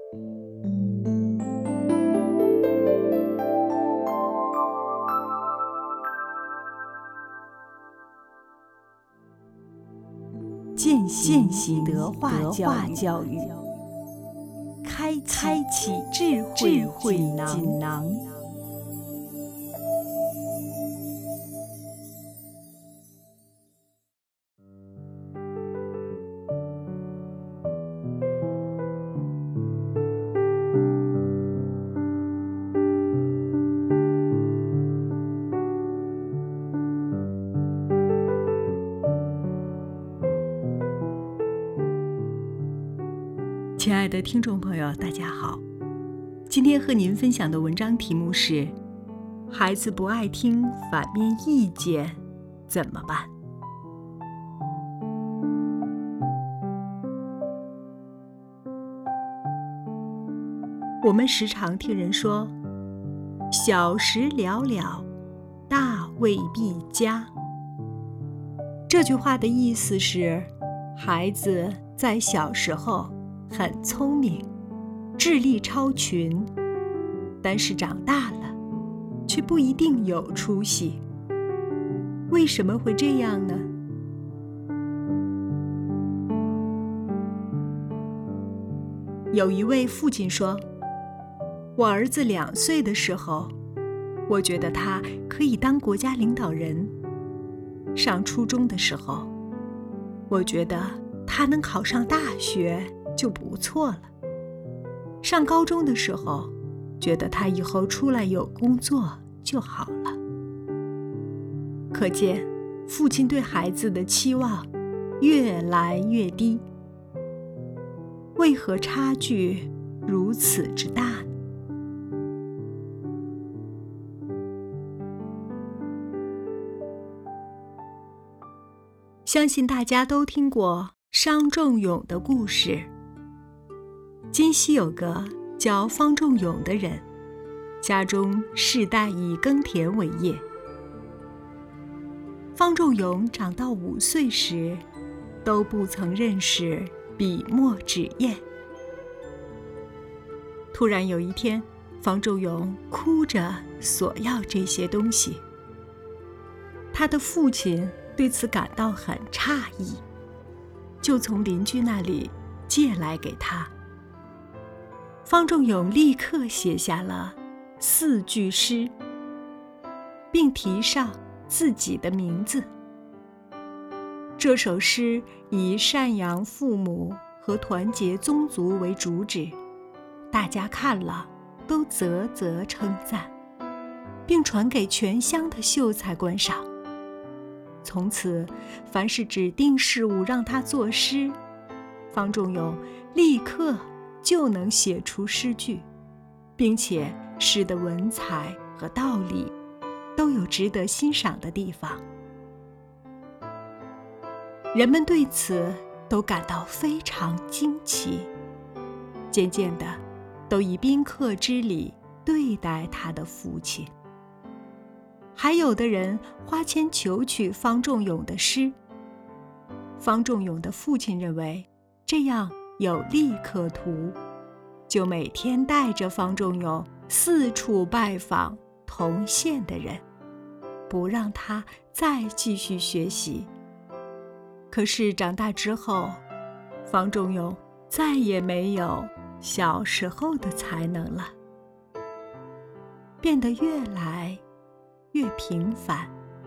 践行德化教育，开启智慧锦囊。亲爱的听众朋友，大家好，今天和您分享的文章题目是：孩子不爱听反面意见怎么办？我们时常听人说，小时了了，大未必佳。这句话的意思是，孩子在小时候很聪明，智力超群，但是长大了却不一定有出息。为什么会这样呢？有一位父亲说，我儿子2岁的时候，我觉得他可以当国家领导人；上初中的时候，我觉得他能考上大学就不错了；上高中的时候，觉得他以后出来有工作就好了。可见，父亲对孩子的期望越来越低。为何差距如此之大呢？相信大家都听过商仲永的故事。今昔有个叫方仲永的人，家中世代以耕田为业。方仲永长到5岁时，都不曾认识笔墨纸砚。突然有一天，方仲永哭着索要这些东西。他的父亲对此感到很诧异，就从邻居那里借来给他。方仲永立刻写下了4句诗，并题上自己的名字。这首诗以赡养父母和团结宗族为主旨，大家看了都啧啧称赞，并传给全乡的秀才观赏。从此，凡是指定事物让他作诗，方仲永立刻就能写出诗句，并且诗的文采和道理都有值得欣赏的地方。人们对此都感到非常惊奇，渐渐的都以宾客之礼对待他的父亲。还有的人花钱求取方仲永的诗。方仲永的父亲认为这样有利可图，就每天带着方仲永四处拜访同县的人，不让他再继续学习。可是长大之后，方仲永再也没有小时候的才能了，变得越来越平凡。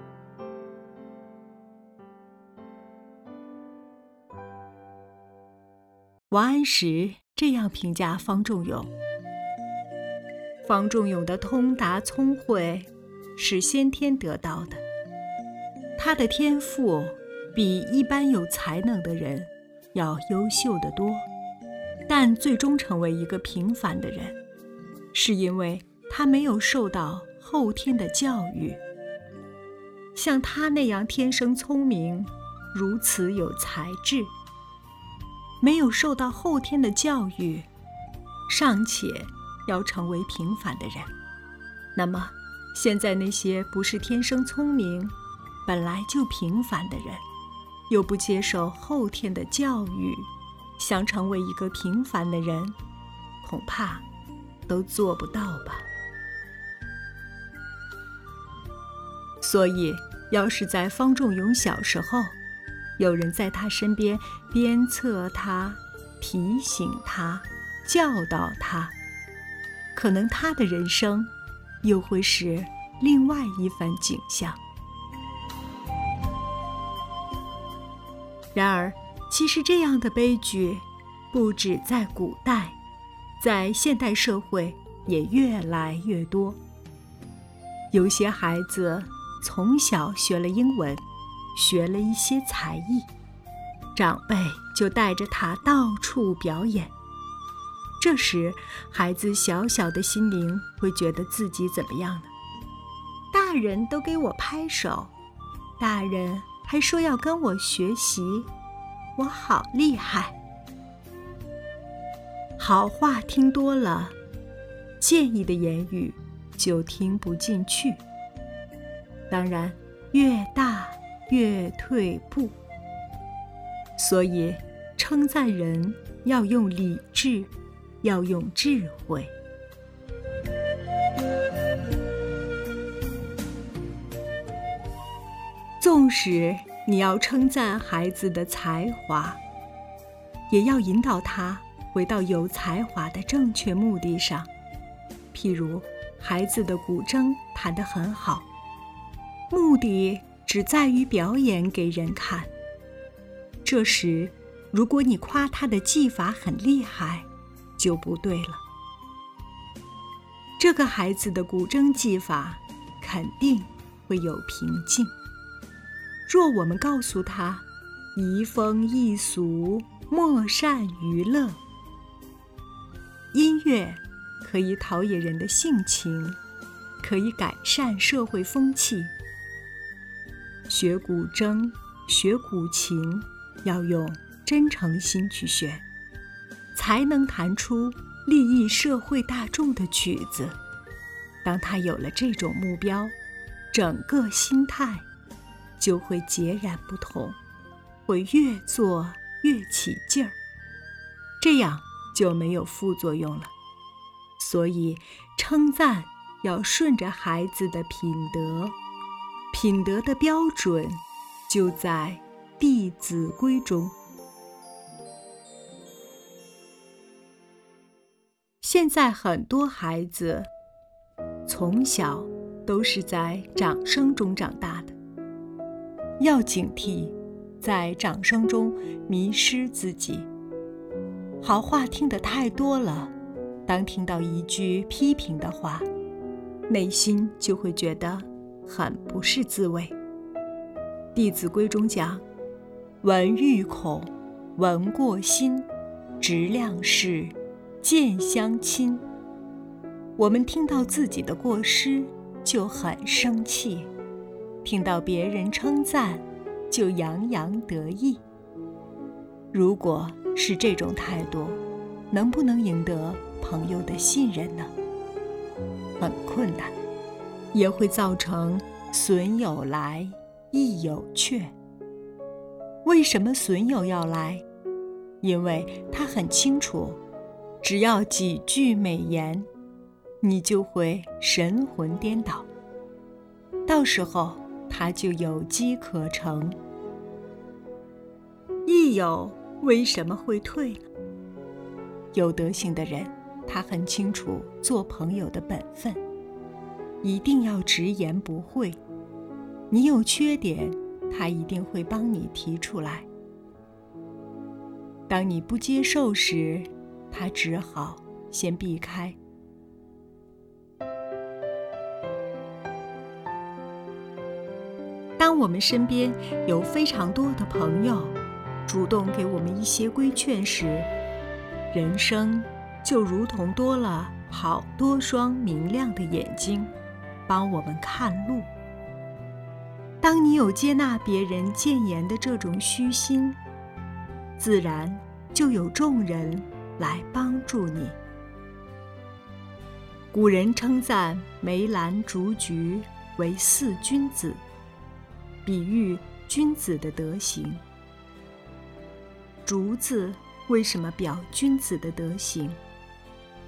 王安石这样评价方仲永：方仲永的通达聪慧是先天得到的，他的天赋比一般有才能的人要优秀得多，但最终成为一个平凡的人，是因为他没有受到后天的教育。像他那样天生聪明，如此有才智，没有受到后天的教育，尚且要成为平凡的人，那么现在那些不是天生聪明，本来就平凡的人，又不接受后天的教育，想成为一个平凡的人， 恐怕都做不到吧。所以，要是在方仲永小时候，有人在他身边鞭策他、提醒他、教导他，可能他的人生又会是另外一番景象。然而，其实这样的悲剧不止在古代，在现代社会也越来越多。有些孩子从小学了英文，学了一些才艺，长辈就带着他到处表演。这时，孩子小小的心灵会觉得自己怎么样呢？大人都给我拍手，大人还说要跟我学习，我好厉害。好话听多了，建议的言语就听不进去。当然，越大越退步。所以，称赞人要用理智，要用智慧。纵使你要称赞孩子的才华，也要引导他回到有才华的正确目的上。譬如，孩子的古筝弹得很好，目的只在于表演给人看。这时，如果你夸他的技法很厉害，就不对了。这个孩子的古筝技法肯定会有瓶颈。若我们告诉他，移风易俗，莫善娱乐，音乐可以陶冶人的性情，可以改善社会风气。学古筝，学古琴，要用真诚心去学，才能弹出利益社会大众的曲子。当他有了这种目标，整个心态就会截然不同，会越做越起劲儿，这样就没有副作用了。所以，称赞要顺着孩子的品德，品德的标准就在《弟子规》中。现在很多孩子从小都是在掌声中长大的，要警惕在掌声中迷失自己。好话听得太多了，当听到一句批评的话，内心就会觉得很不是滋味。《弟子规》中讲，闻欲恐，闻过心，直量事，见相亲。我们听到自己的过失就很生气，听到别人称赞就洋洋得意。如果是这种态度，能不能赢得朋友的信任呢？很困难，也会造成损友来，益友却。为什么损友要来？因为他很清楚，只要几句美言，你就会神魂颠倒，到时候他就有机可乘。益友为什么会退呢？有德行的人，他很清楚做朋友的本分，一定要直言不讳。你有缺点，他一定会帮你提出来。当你不接受时，他只好先避开。当我们身边有非常多的朋友主动给我们一些规劝时，人生就如同多了好多双明亮的眼睛，帮我们看路。当你有接纳别人谏言的这种虚心，自然就有众人来帮助你。古人称赞梅兰竹菊为四君子，比喻君子的德行。竹字为什么表君子的德行？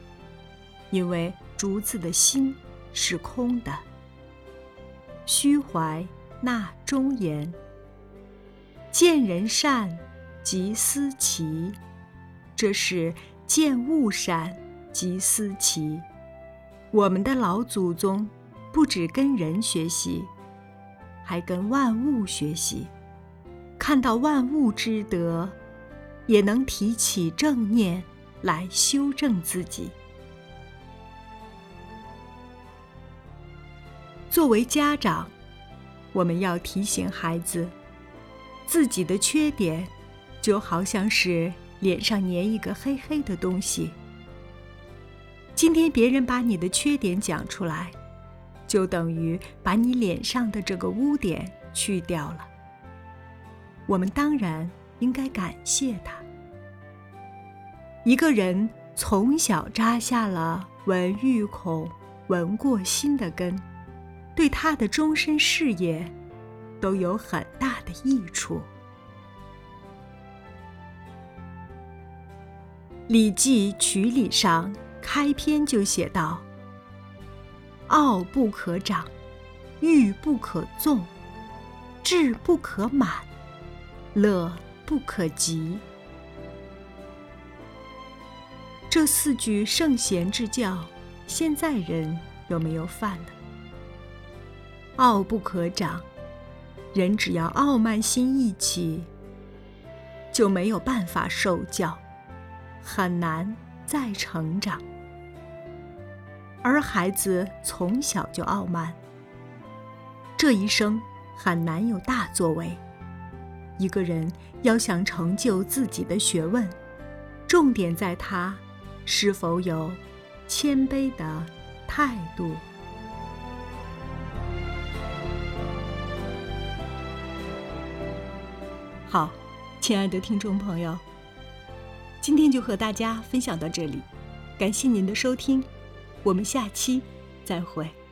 因为竹子的心是空的。虚怀纳忠言，见人善即思齐，这是见物善即思齐。我们的老祖宗不只跟人学习，还跟万物学习，看到万物之德，也能提起正念来修正自己。作为家长，我们要提醒孩子，自己的缺点就好像是脸上粘一个黑黑的东西。今天别人把你的缺点讲出来，就等于把你脸上的这个污点去掉了。我们当然应该感谢他。一个人从小扎下了闻欲恐、闻过心的根，对他的终身事业都有很大的益处。《礼记·曲礼》上开篇就写道：傲不可长，欲不可纵，志不可满，乐不可极。这4句圣贤之教，现在人有没有犯呢？傲不可长，人只要傲慢心一起，就没有办法受教，很难再成长。而孩子从小就傲慢，这一生很难有大作为。一个人要想成就自己的学问，重点在他是否有谦卑的态度。好，亲爱的听众朋友，今天就和大家分享到这里，感谢您的收听，我们下期再会。